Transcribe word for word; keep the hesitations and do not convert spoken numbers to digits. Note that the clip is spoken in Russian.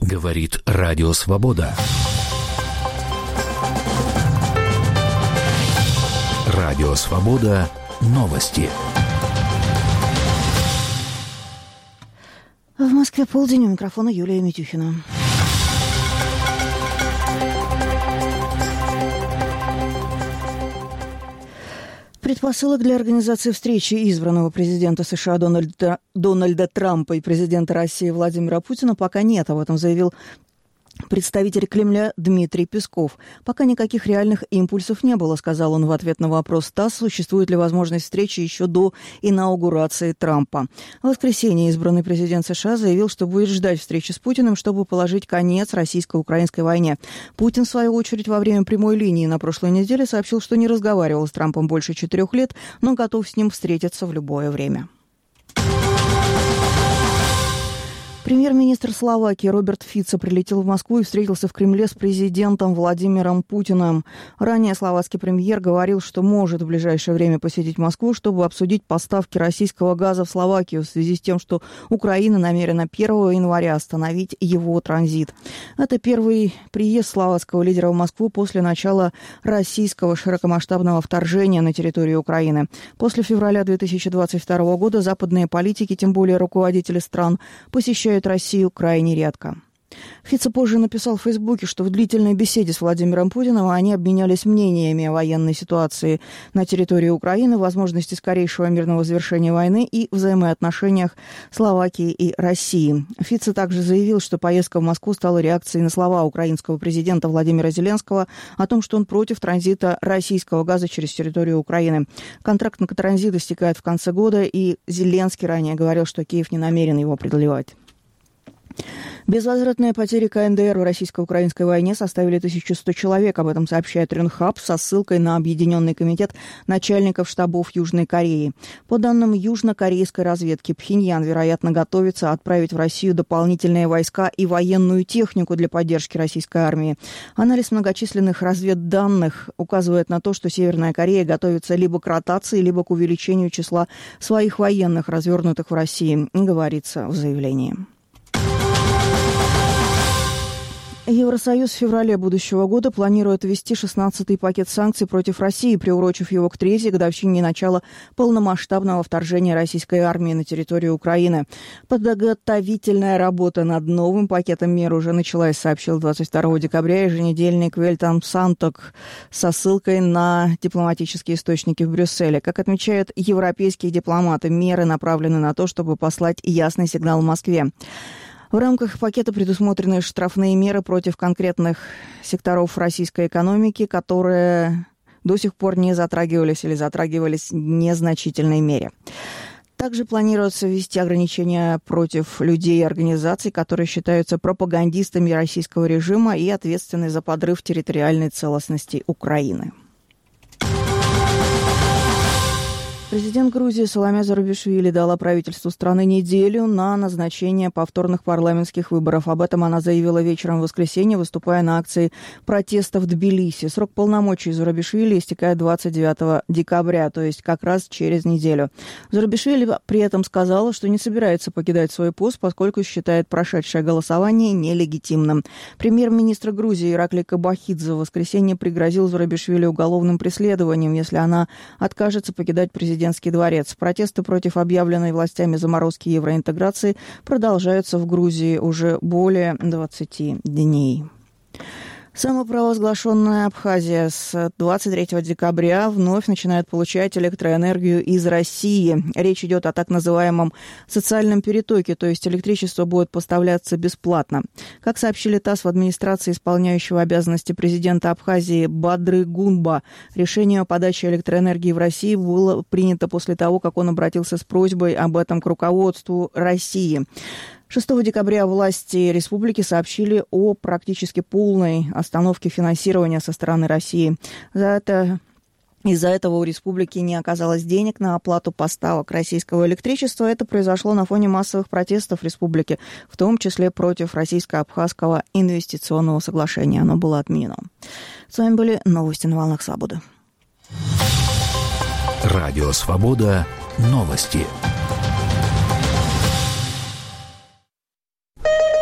Говорит Радио Свобода. Радио Свобода. Новости. В Москве полдень, у микрофона Юлия Митюхина. Предпосылок для организации встречи избранного президента США Дональда, Дональда Трампа и президента России Владимира Путина пока нет. Об этом заявил представитель Кремля Дмитрий Песков. «Пока никаких реальных импульсов не было», — сказал он в ответ на вопрос ТАСС, существует ли возможность встречи еще до инаугурации Трампа. В воскресенье избранный президент США заявил, что будет ждать встречи с Путиным, чтобы положить конец российско-украинской войне. Путин, в свою очередь, во время прямой линии на прошлой неделе сообщил, что не разговаривал с Трампом больше четырех лет, но готов с ним встретиться в любое время. Премьер-министр Словакии Роберт Фицо прилетел в Москву и встретился в Кремле с президентом Владимиром Путиным. Ранее словацкий премьер говорил, что может в ближайшее время посетить Москву, чтобы обсудить поставки российского газа в Словакию в связи с тем, что Украина намерена первого января остановить его транзит. Это первый приезд словацкого лидера в Москву после начала российского широкомасштабного вторжения на территорию Украины. После февраля две тысячи двадцать второго года западные политики, тем более руководители стран, посещают Россию крайне редко. Фицо позже написал в Фейсбуке, что в длительной беседе с Владимиром Путиным они обменялись мнениями о военной ситуации на территории Украины, возможности скорейшего мирного завершения войны и взаимоотношениях Словакии и России. Фицо также заявил, что поездка в Москву стала реакцией на слова украинского президента Владимира Зеленского о том, что он против транзита российского газа через территорию Украины. Контракт на транзит истекает в конце года, и Зеленский ранее говорил, что Киев не намерен его продлевать. Безвозвратные потери КНДР в российско-украинской войне составили тысячу сто человек. Об этом сообщает Ренхаб со ссылкой на Объединенный комитет начальников штабов Южной Кореи. По данным южнокорейской разведки, Пхеньян, вероятно, готовится отправить в Россию дополнительные войска и военную технику для поддержки российской армии. Анализ многочисленных разведданных указывает на то, что Северная Корея готовится либо к ротации, либо к увеличению числа своих военных, развернутых в России, говорится в заявлении. Евросоюз в феврале будущего года планирует ввести шестнадцатый пакет санкций против России, приурочив его к третьей годовщине начала полномасштабного вторжения российской армии на территорию Украины. Подготовительная работа над новым пакетом мер уже началась, сообщил двадцать второго декабря еженедельник Велтамсанток со ссылкой на дипломатические источники в Брюсселе. Как отмечают европейские дипломаты, меры направлены на то, чтобы послать ясный сигнал Москве. В рамках пакета предусмотрены штрафные меры против конкретных секторов российской экономики, которые до сих пор не затрагивались или затрагивались в незначительной мере. Также планируется ввести ограничения против людей и организаций, которые считаются пропагандистами российского режима и ответственны за подрыв территориальной целостности Украины. Президент Грузии Саломе Зурабишвили дала правительству страны неделю на назначение повторных парламентских выборов. Об этом она заявила вечером в воскресенье, выступая на акции протеста в Тбилиси. Срок полномочий Зурабишвили истекает двадцать девятого декабря, то есть как раз через неделю. Зурабишвили при этом сказала, что не собирается покидать свой пост, поскольку считает прошедшее голосование нелегитимным. Премьер-министр Грузии Иракли Кобахидзе в воскресенье пригрозил Зурабишвили уголовным преследованием, если она откажется покидать президентский дворец. Протесты против объявленной властями заморозки евроинтеграции продолжаются в Грузии уже более двадцати дней. Самопровозглашенная Абхазия с двадцать третьего декабря вновь начинает получать электроэнергию из России. Речь идет о так называемом социальном перетоке, то есть электричество будет поставляться бесплатно. Как сообщили ТАСС в администрации исполняющего обязанности президента Абхазии Бадры Гунба, решение о подаче электроэнергии в России было принято после того, как он обратился с просьбой об этом к руководству России. шестого декабря власти республики сообщили о практически полной остановке финансирования со стороны России. За это, из-за этого у республики не оказалось денег на оплату поставок российского электричества. Это произошло на фоне массовых протестов республики, в том числе против российско-абхазского инвестиционного соглашения. Оно было отменено. С вами были новости на волнах Свободы. Радио Свобода. Новости.